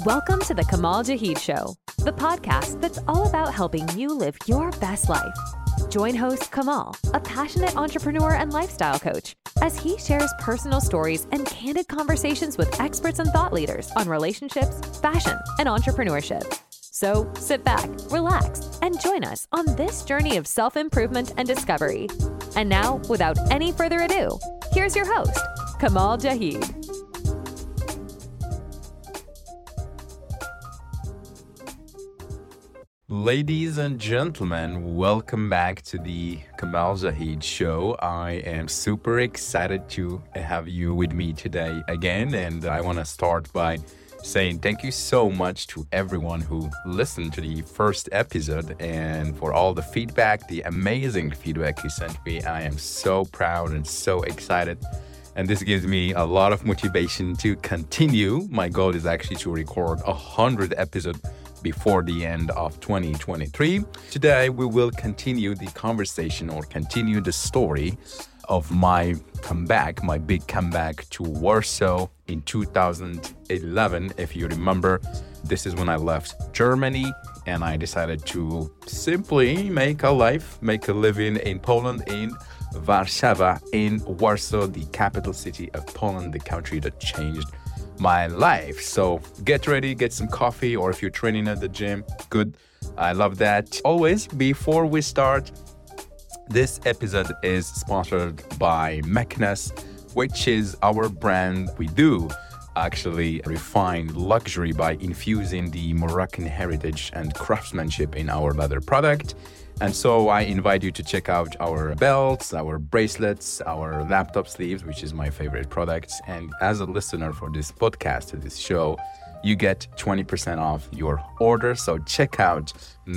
Welcome to the Kamal Jahid Show, the podcast that's all about helping you live your best life. Join host Kamal, a passionate entrepreneur and lifestyle coach, as he shares personal stories and candid conversations with experts and thought leaders on relationships, fashion, and entrepreneurship. So sit back, relax, and join us on this journey of self-improvement and discovery. And now, without any further ado, here's your host, Kamal Jahid. Ladies and gentlemen, welcome back to the Kamal Jahid Show. I am super excited to have you with me today again, and I want to start by saying thank you so much to everyone who listened to the first episode and for all the feedback, the amazing feedback you sent me. I am so proud and so excited, and this gives me a lot of motivation to continue. My goal is actually to record 100 episodes before the end of 2023. Today, we will continue the conversation or continue the story of my comeback, my big comeback to Warsaw in 2011. If you remember, this is when I left Germany and I decided to simply make a living in Poland, in Warszawa, in Warsaw, the capital city of Poland, the country that changed my life. So get ready, get some coffee, or if you're training at the gym, good. I love that. Always, before we start, this episode is sponsored by Meknes, which is our brand. We do actually refine luxury by infusing the Moroccan heritage and craftsmanship in our leather product. And so I invite you to check out our belts, our bracelets, our laptop sleeves, which is my favorite product. And as a listener for this podcast, this show, you get 20% off your order. So check out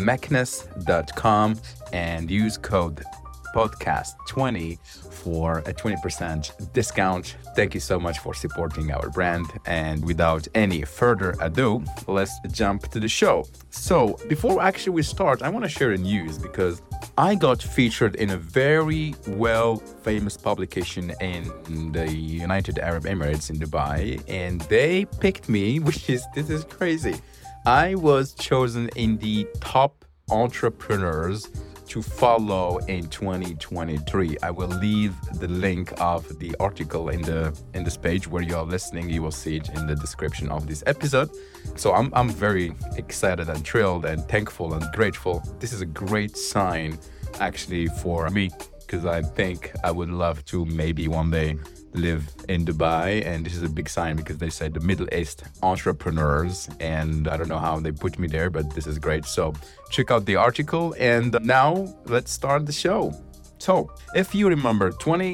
meknes.com and use code podcast20 for a 20% discount. Thank you so much for supporting our brand. And without any further ado, let's jump to the show. So before actually we start, I want to share a news because I got featured in a very famous publication in the United Arab Emirates in Dubai, and they picked me, this is crazy. I was chosen in the top entrepreneurs to follow in 2023. I will leave the link of the article in this page where you are listening. You will see it in the description of this episode. So I'm very excited and thrilled and thankful and grateful. This is a great sign actually for me, because I think I would love to maybe one day live in Dubai, and this is a big sign because they said the Middle East entrepreneurs, and I don't know how they put me there, but this is great. So check out the article, and now let's start the show. So if you remember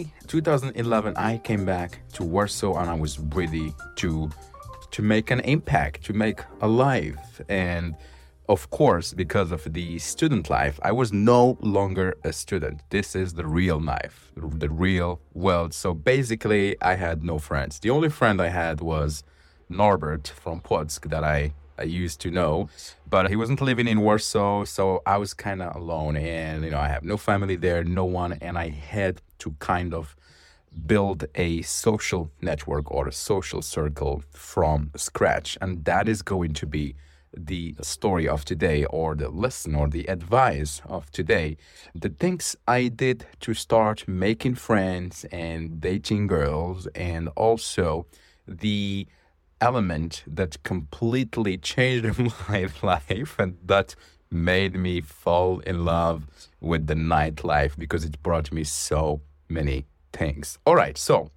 2011, I came back to Warsaw and I was ready to make an impact, to make a life. And of course, because of the student life, I was no longer a student. This is the real life, the real world. So basically, I had no friends. The only friend I had was Norbert from Płock that I used to know, but he wasn't living in Warsaw, so I was kind of alone. And, I have no family there, no one, and I had to kind of build a social network or a social circle from scratch. And that is going to be the story of today, or the lesson or the advice of today. The things I did to start making friends and dating girls, and also the element that completely changed my life and that made me fall in love with the nightlife because it brought me so many things. All right, so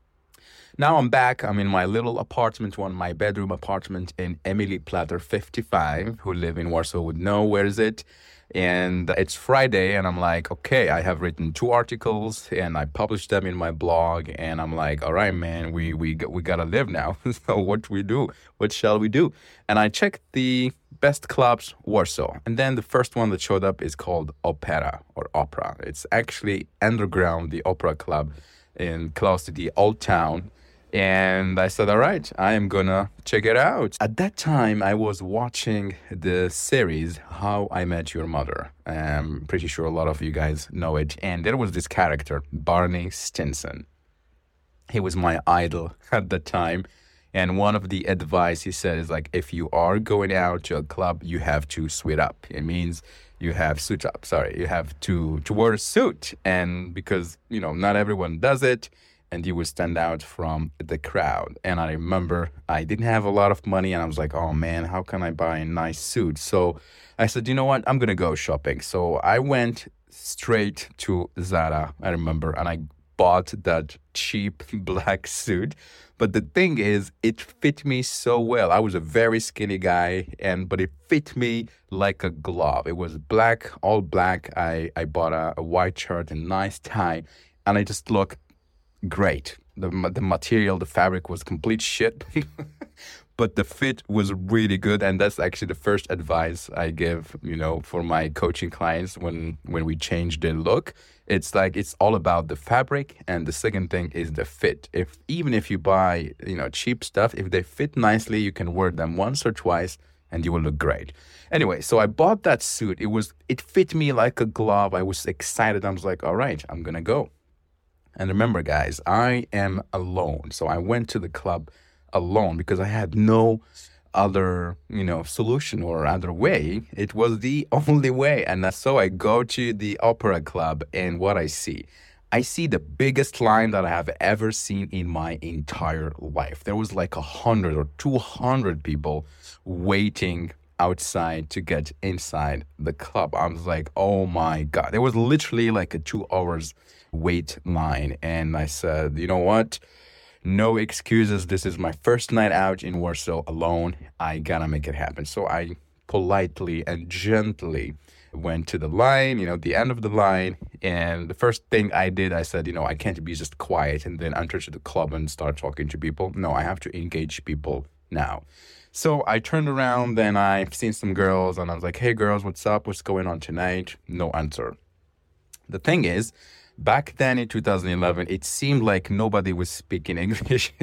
now I'm back. I'm in my little apartment, my bedroom apartment in Emily Platter 55. Who live in Warsaw would know where is it. And it's Friday, and I'm like, okay, I have written 2 articles, and I published them in my blog. And I'm like, all right, man, we gotta live now. So what shall we do? And I checked the best clubs Warsaw, and then the first one that showed up is called Opera. It's actually underground, the opera club in close to the old town. And I said, all right, I am gonna check it out. At that time, I was watching the series How I Met Your Mother. I'm pretty sure a lot of you guys know it. And there was this character, Barney Stinson. He was my idol at the time. And one of the advice he said is like, if you are going out to a club, you have to suit up. It means you have suit up. Sorry, you have to wear a suit, and because not everyone does it, and you would stand out from the crowd. And I remember I didn't have a lot of money, and I was like, oh man, how can I buy a nice suit? So I said, you know what, I'm gonna go shopping. So I went straight to Zara, I remember, and I bought that cheap black suit. But the thing is, it fit me so well. I was a very skinny guy, but it fit me like a glove. It was black, all black. I bought a white shirt and nice tie, and I just looked great. The material, the fabric was complete shit. But the fit was really good, and that's actually the first advice I give, for my coaching clients when we change their look. It's like it's all about the fabric, and the second thing is the fit. Even if you buy, cheap stuff, if they fit nicely, you can wear them once or twice, and you will look great. Anyway, so I bought that suit. It fit me like a glove. I was excited. I was like, all right, I'm gonna go. And remember, guys, I am alone. So I went to the club alone because I had no other, solution or other way. It was the only way. And so I go to the opera club, and what I see the biggest line that I have ever seen in my entire life. There was like 100 or 200 people waiting outside to get inside the club. I was like, oh my God. There was literally like a 2 hours wait line. And I said, you know what? No excuses. This is my first night out in Warsaw alone. I gotta make it happen. So I politely and gently went to the line, the end of the line. And the first thing I did, I said, I can't be just quiet and then enter to the club and start talking to people. No, I have to engage people now. So I turned around, then I've seen some girls, and I was like, hey girls, what's up? What's going on tonight? No answer. The thing is, back then in 2011, it seemed like nobody was speaking English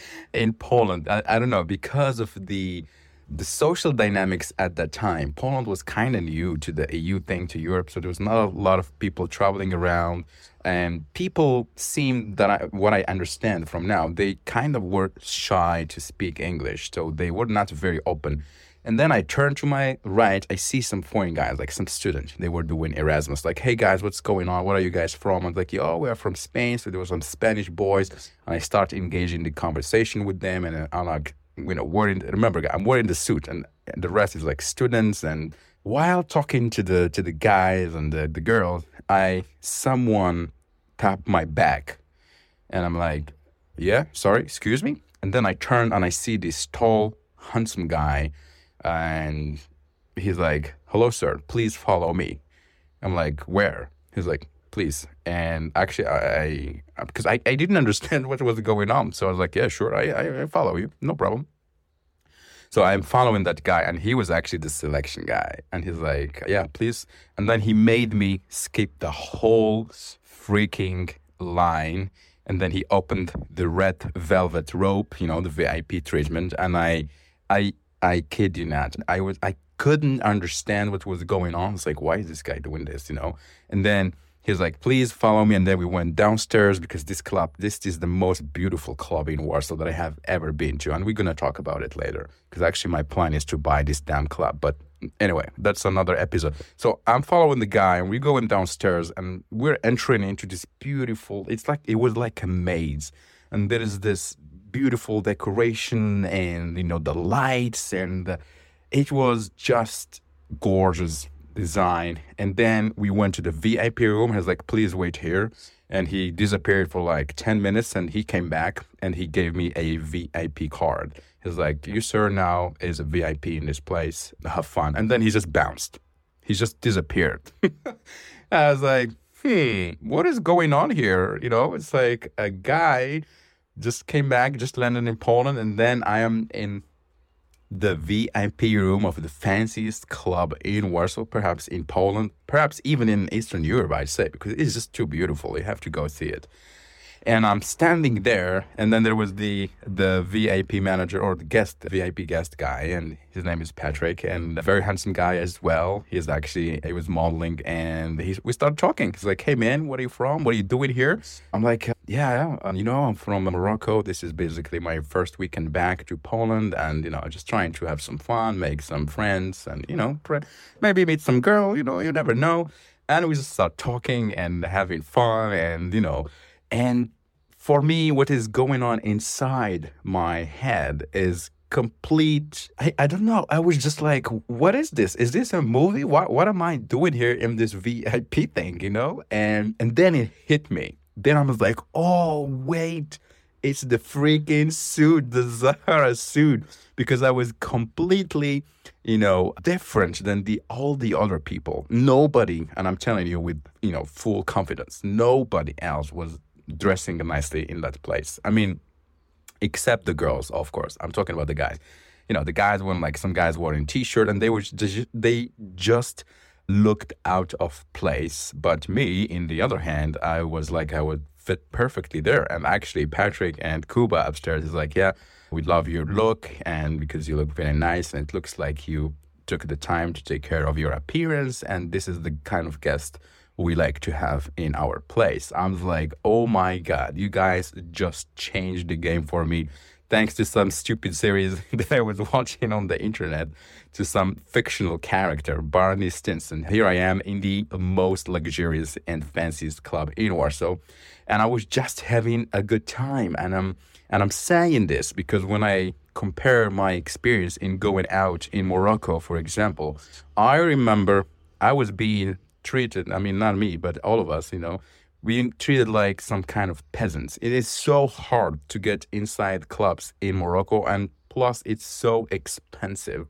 in Poland. I don't know, because of the social dynamics at that time. Poland was kind of new to the EU thing, to Europe, so there was not a lot of people traveling around. And people seemed what I understand from now, they kind of were shy to speak English, so they were not very open. And then I turn to my right, I see some foreign guys, like some students. They were doing Erasmus, like, hey guys, what's going on? What are you guys from? I'm like, we are from Spain. So there were some Spanish boys, and I start engaging the conversation with them, and I'm like, remember, I'm wearing the suit, and the rest is like students. And while talking to the guys and the girls, someone tapped my back, and I'm like, yeah, sorry, excuse me. And then I turn and I see this tall, handsome guy, and he's like, hello, sir, please follow me. I'm like, where? He's like, please. And actually, because I didn't understand what was going on. So I was like, yeah, sure, I follow you. No problem. So I'm following that guy, and he was actually the selection guy. And he's like, yeah, please. And then he made me skip the whole freaking line. And then he opened the red velvet rope, the VIP treatment. And I kid you not, I couldn't understand what was going on. It's like, why is this guy doing this, And then he's like, please follow me. And then we went downstairs, because this is the most beautiful club in Warsaw that I have ever been to. And we're going to talk about it later, because actually my plan is to buy this damn club. But anyway, that's another episode. So I'm following the guy, and we're going downstairs, and we're entering into this beautiful, it was like a maze. And there is this beautiful decoration, and the lights, and it was just gorgeous design. And then we went to the VIP room. He was like, please wait here. And he disappeared for like 10 minutes, and he came back, and he gave me a VIP card. He's like, you sir now is a VIP in this place, have fun. And then he just bounced. He just disappeared. I was like, what is going on here? It's like a guy just came back, just landed in Poland, and then I am in the VIP room of the fanciest club in Warsaw, perhaps in Poland, perhaps even in Eastern Europe, I'd say, because it's just too beautiful. You have to go see it. And I'm standing there, and then there was the VIP manager or the VIP guest guy, and his name is Patrick, and a very handsome guy as well. He was modeling, and we started talking. He's like, "Hey man, where are you from? What are you doing here?" I'm like, "Yeah, I'm from Morocco. This is basically my first weekend back to Poland, and just trying to have some fun, make some friends, and maybe meet some girl. You never know." And we just start talking and having fun, and for me, what is going on inside my head is complete. I don't know. I was just like, what is this? Is this a movie? What am I doing here in this VIP thing, And then it hit me. Then I was like, oh, wait, it's the freaking suit, the Zara suit. Because I was completely, different than all the other people. Nobody, and I'm telling you with, full confidence, nobody else was dressing nicely in that place. I mean, except the girls, of course. I'm talking about the guys. The guys when some guys wearing t-shirt and they just looked out of place. But me, in the other hand, I would fit perfectly there. And actually, Patrick and Kuba upstairs is like, yeah, we love your look, and because you look very nice, and it looks like you took the time to take care of your appearance, and this is the kind of guest we like to have in our place. I'm like, oh my God, you guys just changed the game for me. Thanks to some stupid series that I was watching on the internet, to some fictional character, Barney Stinson. Here I am in the most luxurious and fanciest club in Warsaw, and I was just having a good time. And I'm saying this because when I compare my experience in going out in Morocco, for example, I remember I was being treated, not me, but all of us, being treated like some kind of peasants. It is so hard to get inside clubs in Morocco, and plus it's so expensive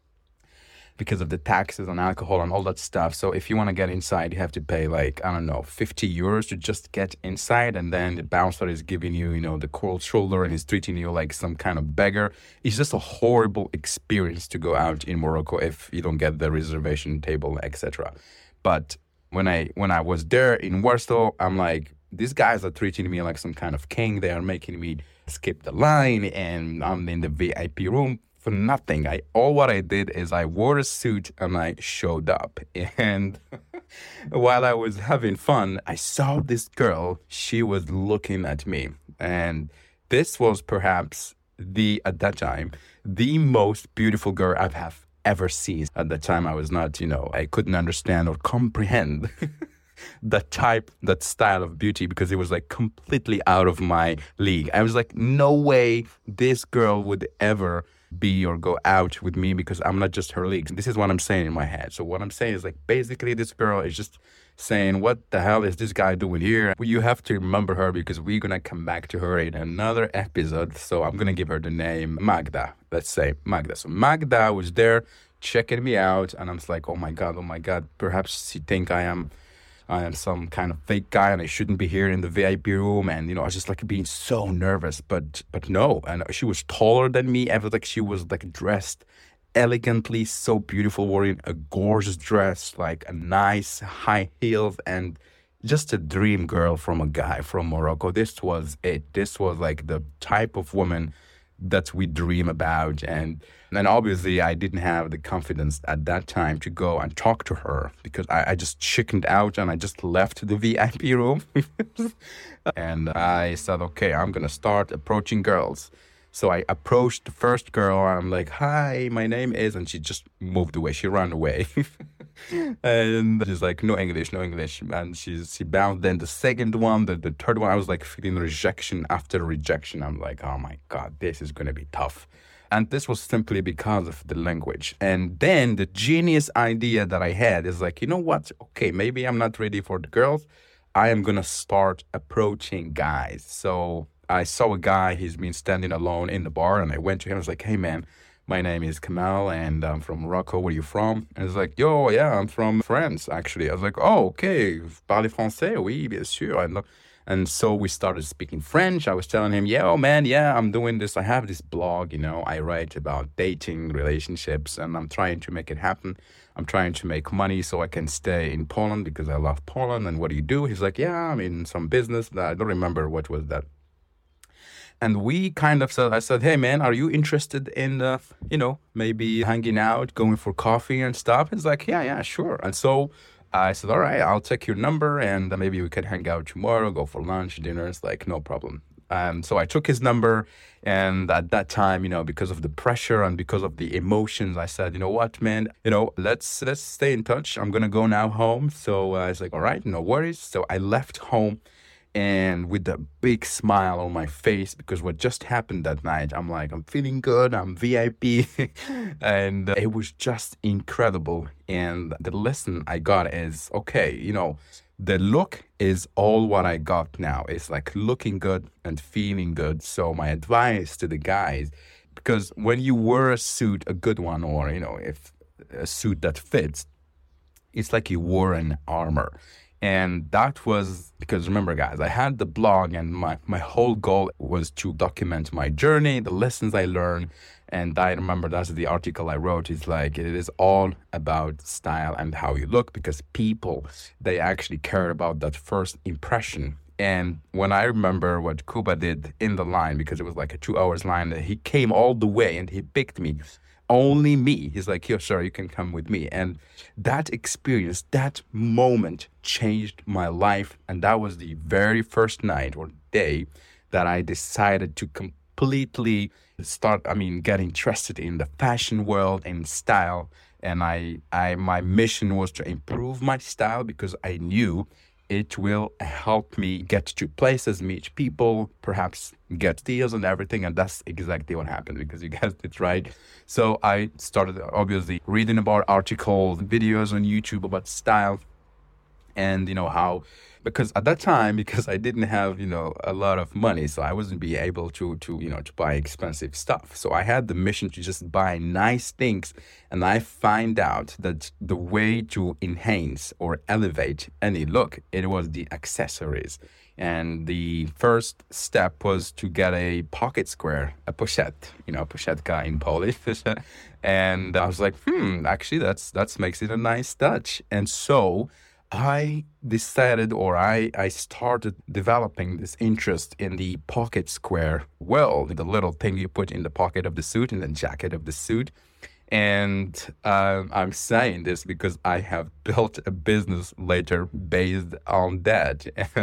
because of the taxes on alcohol and all that stuff. So if you want to get inside, you have to pay 50 euros to just get inside. And then the bouncer is giving you, the cold shoulder, and he's treating you like some kind of beggar. It's just a horrible experience to go out in Morocco if you don't get the reservation table, etc. But when I was there in Warsaw, I'm like, these guys are treating me like some kind of king. They are making me skip the line, and I'm in the VIP room for nothing. All what I did is I wore a suit and I showed up. And while I was having fun, I saw this girl. She was looking at me, and this was perhaps at that time, the most beautiful girl I've ever seen. At that time, I was not, I couldn't understand or comprehend that style of beauty, because it was completely out of my league. I was like, no way this girl would ever be or go out with me, because I'm not just her league. This is what I'm saying in my head. So what I'm saying is basically this girl is just saying, what the hell is this guy doing here? Well, you have to remember her, because we're going to come back to her in another episode. So I'm going to give her the name Magda. Let's say Magda. So Magda was there checking me out, and I'm just like, oh my God, perhaps she think I am some kind of fake guy and I shouldn't be here in the VIP room. And, I was just being so nervous, but no. And she was taller than me. She was dressed elegantly, so beautiful, wearing a gorgeous dress, a nice high heels, and just a dream girl from a guy from Morocco. This was it. This was the type of woman that we dream about. And obviously I didn't have the confidence at that time to go and talk to her, because I just chickened out and I just left the VIP room. And I said, okay, I'm going to start approaching girls. So I approached the first girl. I'm like, hi, my name is, and she just moved away. She ran away. And she's like, no English. And she bounced. Then the second one, the third one, I was feeling rejection after rejection. I'm like, oh my God, this is going to be tough. And this was simply because of the language. And then the genius idea that I had is you know what? Okay, maybe I'm not ready for the girls. I am going to start approaching guys. So I saw a guy, he's been standing alone in the bar, and I went to him. I was like, hey man, my name is Kamal, and I'm from Morocco. Where are you from? And he's like, yeah, I'm from France, actually. I was like, oh, okay, vous parlez français? Oui, bien sûr. And And so we started speaking French. I was telling him, yeah, oh man, yeah, I'm doing this. I have this blog, I write about dating, relationships, and I'm trying to make it happen. I'm trying to make money so I can stay in Poland because I love Poland. And what do you do? He's like, yeah, I'm in some business. I don't remember what was that. And we kind of said, I said, hey, man, are you interested in, maybe hanging out, going for coffee and stuff? He's like, yeah, sure. And so I said, all right, I'll take your number and maybe we can hang out tomorrow, go for lunch, dinner. It's like, no problem. So I took his number, and at that time, because of the pressure and because of the emotions, I said, you know what, man, let's stay in touch. I'm going to go now home. So I was like, all right, no worries. So I left home. And with a big smile on my face, because what just happened that night, I'm like, I'm feeling good, I'm VIP. And it was just incredible. And the lesson I got is, okay, the look is all what I got now. It's like looking good and feeling good. So my advice to the guys, because when you wear a suit, a good one, or, if a suit that fits, it's like you wore an armor. And that was because, remember, guys, I had the blog and my whole goal was to document my journey, the lessons I learned. And I remember that's the article I wrote. It's like, it is all about style and how you look, because people, they actually care about that first impression. And when I remember what Kuba did in the line, because it was like a 2 hours line, he came all the way and he picked me. Only me. He's like, yo, sir, you can come with me. And that experience, that moment changed my life. And that was the very first night or day that I decided to completely get interested in the fashion world and style. And my mission was to improve my style, because I knew it will help me get to places, meet people, perhaps get deals and everything. And that's exactly what happened, because you guessed it right. So I started obviously reading about articles, videos on YouTube about style and, how, because at that time, because I didn't have, a lot of money, so I wasn't be able to buy expensive stuff. So I had the mission to just buy nice things. And I find out that the way to enhance or elevate any look, it was the accessories. And the first step was to get a pocket square, a pochette, poszetka in Polish. And I was like, actually, that makes it a nice touch. And so I decided, or I started developing this interest in the pocket square. Well, the little thing you put in the pocket of the suit, in the jacket of the suit. And I'm saying this because I have built a business later based on that.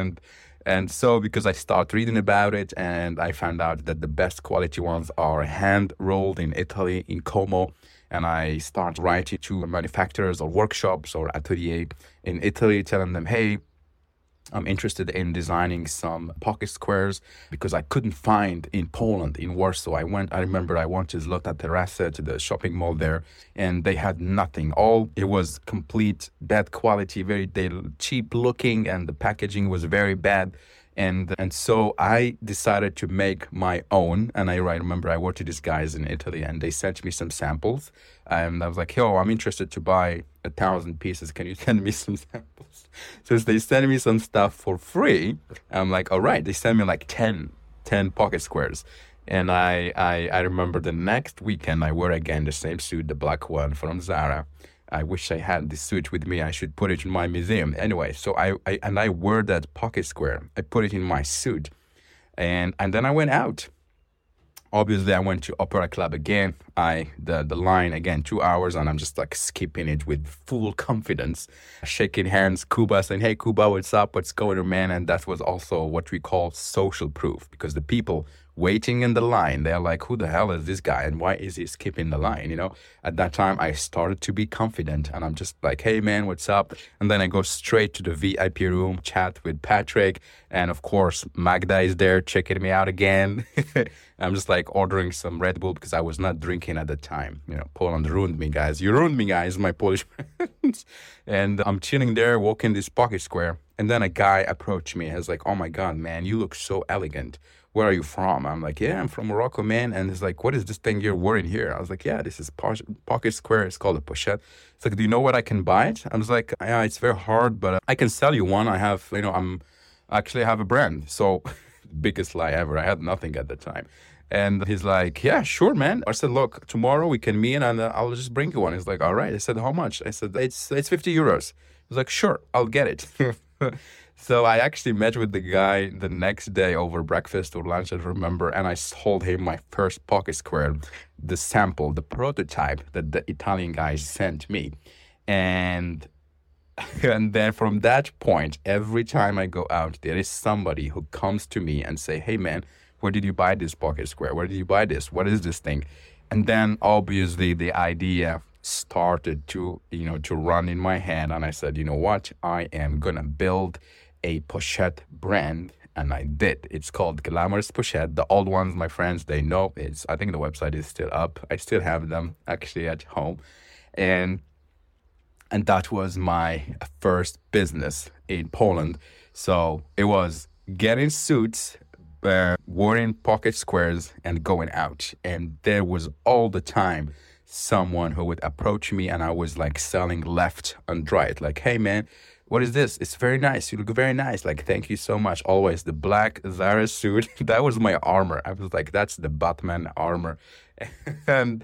And so because I started reading about it, and I found out that the best quality ones are hand rolled in Italy, in Como. And I start writing to manufacturers or workshops or atelier in Italy, telling them, hey, I'm interested in designing some pocket squares, because I couldn't find in Poland, in Warsaw. I remember I went to Zlota Terasa, to the shopping mall there, and they had nothing. It was complete bad quality, very cheap looking, and the packaging was very bad. And so I decided to make my own. And I remember I worked with these guys in Italy, and they sent me some samples. And I was like, yo, I'm interested to buy 1,000 pieces. Can you send me some samples? So they sent me some stuff for free. I'm like, all right. They sent me like 10 pocket squares. And I remember the next weekend I wore again the same suit, the black one from Zara. I wish I had this suit with me. I should put it in my museum. Anyway, so I wore that pocket square. I put it in my suit. And then I went out. Obviously, I went to Opera Club again. The line again, 2 hours, and I'm just like skipping it with full confidence, shaking hands. Kuba saying, hey, Kuba, what's up? What's going on, man? And that was also what we call social proof, because the people waiting in the line, they're like, who the hell is this guy? And why is he skipping the line? At that time, I started to be confident, and I'm just like, hey, man, what's up? And then I go straight to the VIP room, chat with Patrick. And of course, Magda is there checking me out again. I'm just like ordering some Red Bull, because I was not drinking at the time. Poland ruined me, guys. You ruined me, guys, my Polish friends. And I'm chilling there, walking this pocket square. And then a guy approached me. He's like, oh my God, man, you look so elegant. Where are you from? I'm like, yeah, I'm from Morocco, man. And he's like, what is this thing you're wearing here? I was like, yeah, this is pocket square. It's called a pochette. It's like, do you know what I can buy it? I was like, yeah, it's very hard, but I can sell you one. I have, actually I have a brand. So biggest lie ever. I had nothing at the time. And he's like, yeah, sure, man. I said, look, tomorrow we can meet and I'll just bring you one. He's like, all right. I said, how much? I said, it's 50 euros. He's like, sure, I'll get it. So I actually met with the guy the next day over breakfast or lunch, I remember, and I sold him my first pocket square, the sample, the prototype that the Italian guy sent me. And then from that point, every time I go out, there is somebody who comes to me and say, hey, man, where did you buy this pocket square? Where did you buy this? What is this thing? And then obviously the idea started to run in my head. And I said, you know what? I am going to build a pochette brand. And I did. It's called Glamorous Pochette. The old ones, my friends, they know. I think the website is still up. I still have them actually at home. And that was my first business in Poland. So it was getting suits, wearing pocket squares and going out. And there was all the time someone who would approach me and I was like selling left and right. Like, hey, man, what is this? It's very nice. You look very nice. Like, thank you so much. Always the black Zara suit. That was my armor. I was like, that's the Batman armor. and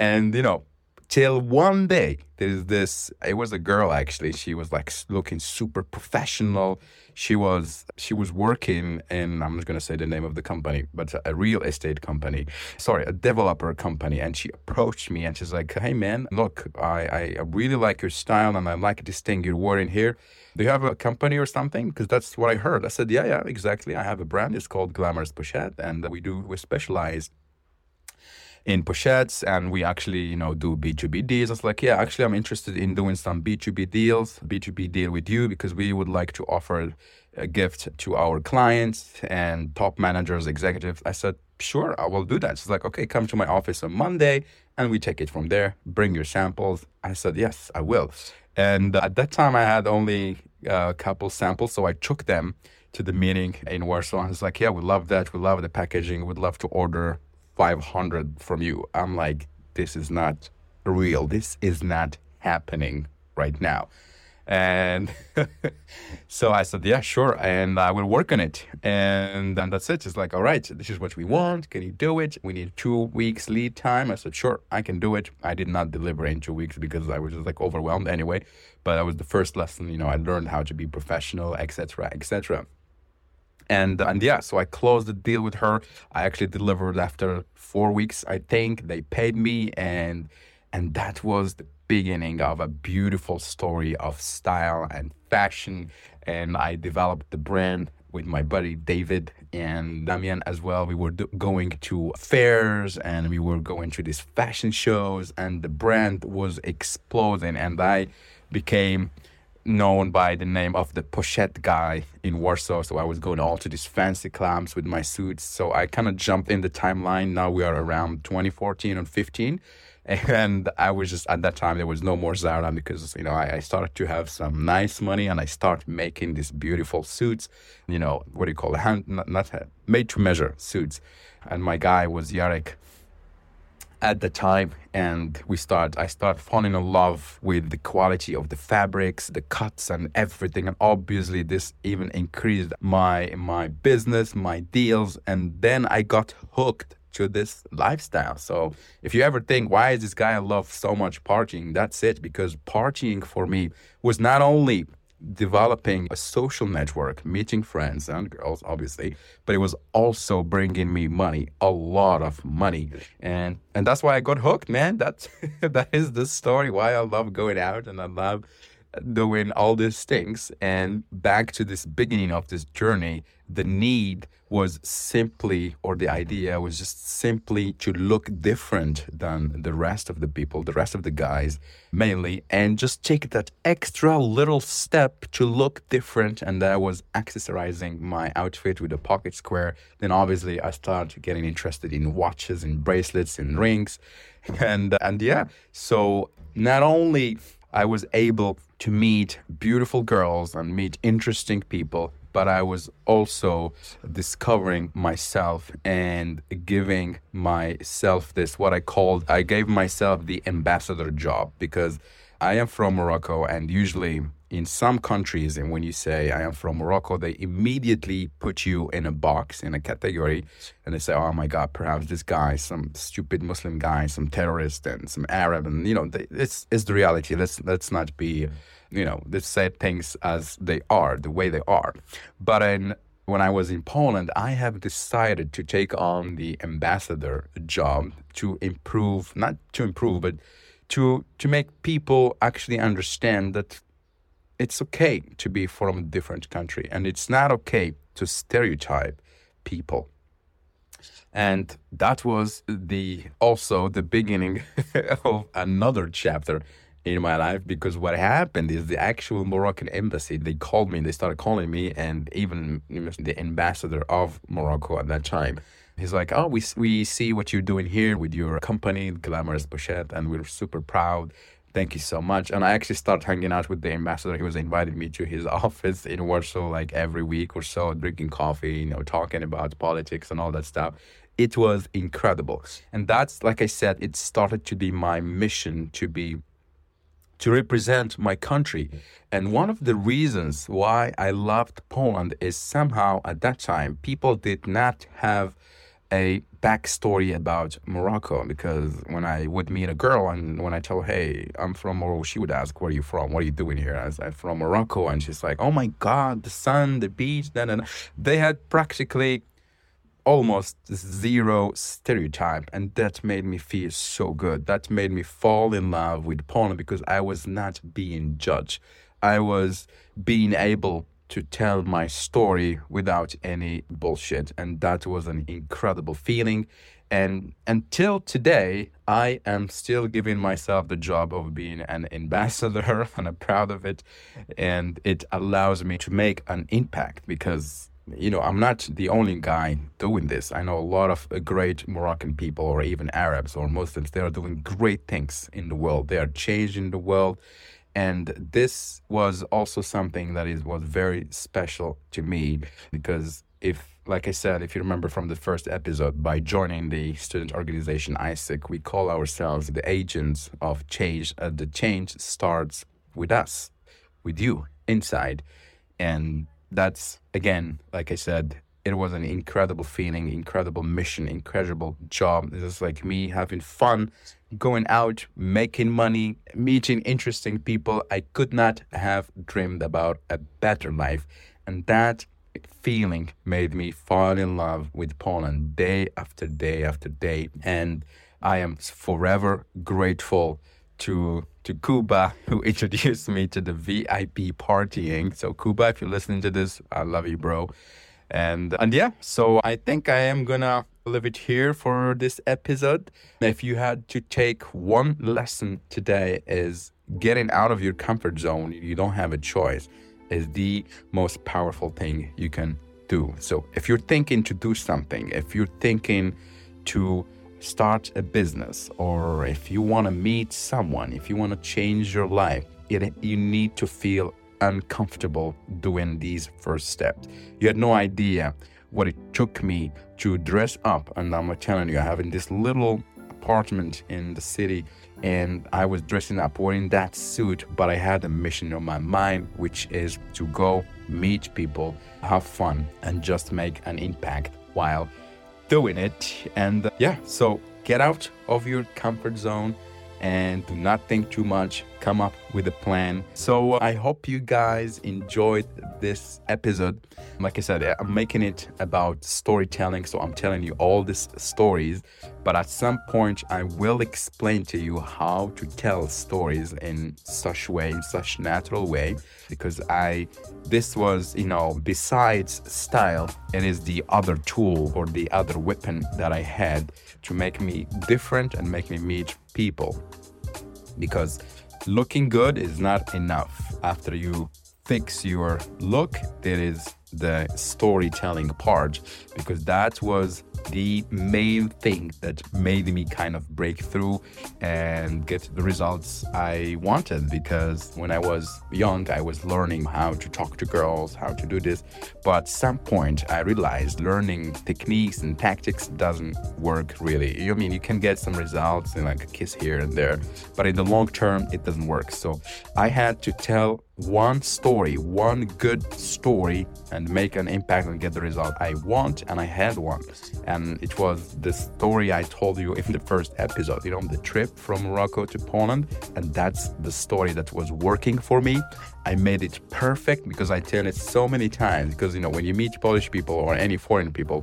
till one day, it was a girl actually. She was like looking super professional. She was working in, I'm not going to say the name of the company, but a real estate company. Sorry, a developer company. And she approached me and she's like, hey man, look, I really like your style and I like this thing you're wearing here. Do you have a company or something? Because that's what I heard. I said, yeah, exactly. I have a brand. It's called Glamorous Pochette and we specialize in pochettes, and we actually, do B2B deals. I was like, yeah, actually, I'm interested in doing some B2B deal with you because we would like to offer a gift to our clients and top managers, executives. I said, sure, I will do that. She's like, okay, come to my office on Monday and we take it from there. Bring your samples. I said, yes, I will. And at that time, I had only a couple samples, so I took them to the meeting in Warsaw. I was like, yeah, we love that. We love the packaging. We'd love to order 500 from you. I'm like, this is not real. This is not happening right now. And so I said, yeah, sure. And I will work on it. And then that's it. It's like, all right, this is what we want. Can you do it? We need 2 weeks lead time. I said, sure, I can do it. I did not deliver in 2 weeks because I was just like overwhelmed anyway. But that was the first lesson, I learned how to be professional, etc., etc. And yeah, so I closed the deal with her. I actually delivered after 4 weeks, I think. They paid me, and that was the beginning of a beautiful story of style and fashion. And I developed the brand with my buddy David and Damian as well. We were going to fairs and we were going to these fashion shows, and the brand was exploding. And I became known by the name of the pochette guy in Warsaw. So I was going all to these fancy clubs with my suits. So I kind of jumped in the timeline. Now we are around 2014 or 15. And I was just, at that time, there was no more Zara because, I started to have some nice money and I started making these beautiful suits, what do you call it? Not made to measure suits. And my guy was Jarek at the time, and I started falling in love with the quality of the fabrics, the cuts and everything. And obviously this even increased my business, my deals. And then I got hooked to this lifestyle. So if you ever think, why is this guy I love so much partying? That's it. Because partying for me was not only developing a social network, meeting friends and girls, obviously, but it was also bringing me money, a lot of money. And that's why I got hooked, man. That is the story why I love going out and I love doing all these things. And back to this beginning of this journey, the need was simply, or the idea was just simply to look different than the rest of the people, the rest of the guys mainly, and just take that extra little step to look different. And that was accessorizing my outfit with a pocket square. Then obviously I started getting interested in watches and bracelets and rings. And yeah, so not only I was able to meet beautiful girls and meet interesting people, but I was also discovering myself and giving myself this, what I gave myself the ambassador job, because I am from Morocco, and usually in some countries, and when you say I am from Morocco, they immediately put you in a box, in a category, and they say, oh my God, perhaps this guy, some stupid Muslim guy, some terrorist, and some Arab, and it's the reality. Let's not be, let's say things as they are, the way they are. But when I was in Poland, I have decided to take on the ambassador job to improve, not to improve, but to make people actually understand that it's okay to be from a different country, and it's not okay to stereotype people. And that was also the beginning of another chapter in my life, because what happened is the actual Moroccan embassy, they started calling me, and even the ambassador of Morocco at that time. He's like, oh, we see what you're doing here with your company, Glamorous Pochette, and we're super proud. Thank you so much. And I actually started hanging out with the ambassador. He was inviting me to his office in Warsaw like every week or so, drinking coffee, talking about politics and all that stuff. It was incredible. And that's, like I said, it started to be my mission to represent my country. And one of the reasons why I loved Poland is somehow at that time, people did not have a backstory about Morocco, because when I would meet a girl and when I tell her, hey, I'm from Morocco, she would ask, where are you from? What are you doing here? I was like, from Morocco. And she's like, oh my God, the sun, the beach. They had practically almost zero stereotype. And that made me feel so good. That made me fall in love with Poland, because I was not being judged. I was being able to tell my story without any bullshit. And that was an incredible feeling. And until today, I am still giving myself the job of being an ambassador, and I'm proud of it. And it allows me to make an impact, because, I'm not the only guy doing this. I know a lot of great Moroccan people, or even Arabs or Muslims. They are doing great things in the world. They are changing the world. And this was also something that was very special to me, because like I said, if you remember from the first episode, by joining the student organization ISIC, we call ourselves the agents of change. The change starts with us, with you inside. And that's, again, like I said, it was an incredible feeling, incredible mission, incredible job. It was like me having fun, going out, making money, meeting interesting people. I could not have dreamed about a better life. And that feeling made me fall in love with Poland day after day after day. And I am forever grateful to Kuba, who introduced me to the VIP partying. So Kuba, if you're listening to this, I love you, bro. And yeah, so I think I am gonna leave it here for this episode. If you had to take one lesson today, is getting out of your comfort zone, you don't have a choice, is the most powerful thing you can do. So if you're thinking to do something, if you're thinking to start a business, or if you want to meet someone, if you want to change your life, you need to feel uncomfortable doing these first steps. You had no idea what it took me to dress up, and I'm telling you, I have in this little apartment in the city, and I was dressing up wearing that suit, but I had a mission on my mind, which is to go meet people, have fun, and just make an impact while doing it. And so get out of your comfort zone and do not think too much. Come up with a plan. So I hope you guys enjoyed this episode. Like I said, I'm making it about storytelling, so I'm telling you all these stories, but at some point I will explain to you how to tell stories in such natural way, because this was, besides style, it is the other tool or the other weapon that I had to make me different and make me meet people. Because looking good is not enough. After you fix your look, there is the storytelling part, because that was the main thing that made me kind of break through and get the results I wanted. Because when I was young, I was learning how to talk to girls, how to do this. But at some point, I realized learning techniques and tactics doesn't work really. I mean, you can get some results and like a kiss here and there, but in the long term, it doesn't work. So I had to tell one story, one good story, and make an impact and get the result I want. And I had one. And it was the story I told you in the first episode, the trip from Morocco to Poland. And that's the story that was working for me. I made it perfect because I tell it so many times. Because, when you meet Polish people or any foreign people,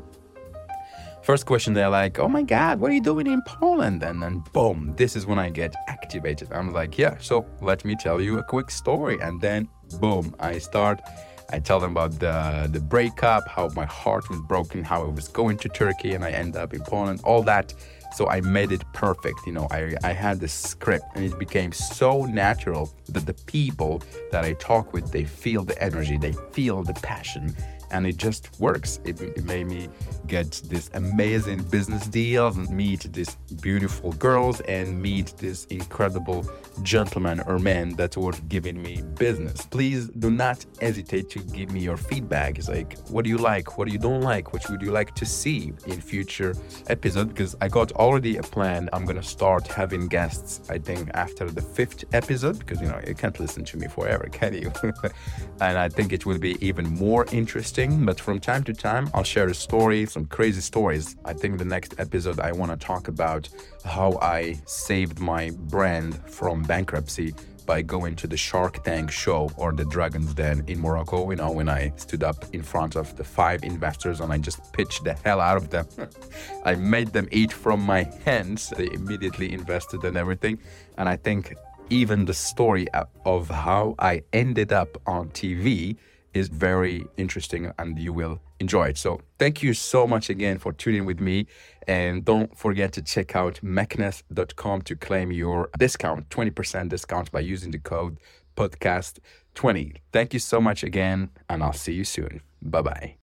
first question, they're like, oh my God, what are you doing in Poland? And then boom, this is when I get activated. I'm like, yeah, so let me tell you a quick story. And then boom, I tell them about the breakup, how my heart was broken, how I was going to Turkey and I end up in Poland, all that. So I made it perfect. I had this script and it became so natural that the people that I talk with, they feel the energy, they feel the passion. And it just works. It made me get this amazing business deals and meet these beautiful girls and meet this incredible gentleman or men that were giving me business. Please do not hesitate to give me your feedback. It's like, what do you like? What do you don't like? What would you like to see in future episodes? Because I got already a plan. I'm going to start having guests, I think, after the 5th episode, because, you can't listen to me forever, can you? And I think it will be even more interesting. But from time to time, I'll share a story, some crazy stories. I think the next episode, I want to talk about how I saved my brand from bankruptcy by going to the Shark Tank show or the Dragon's Den in Morocco, when I stood up in front of the 5 investors and I just pitched the hell out of them. I made them eat from my hands. They immediately invested and everything. And I think even the story of how I ended up on TV is very interesting and you will enjoy it. So thank you so much again for tuning with me. And don't forget to check out meknes.com to claim your discount, 20% discount by using the code podcast20. Thank you so much again, and I'll see you soon. Bye-bye.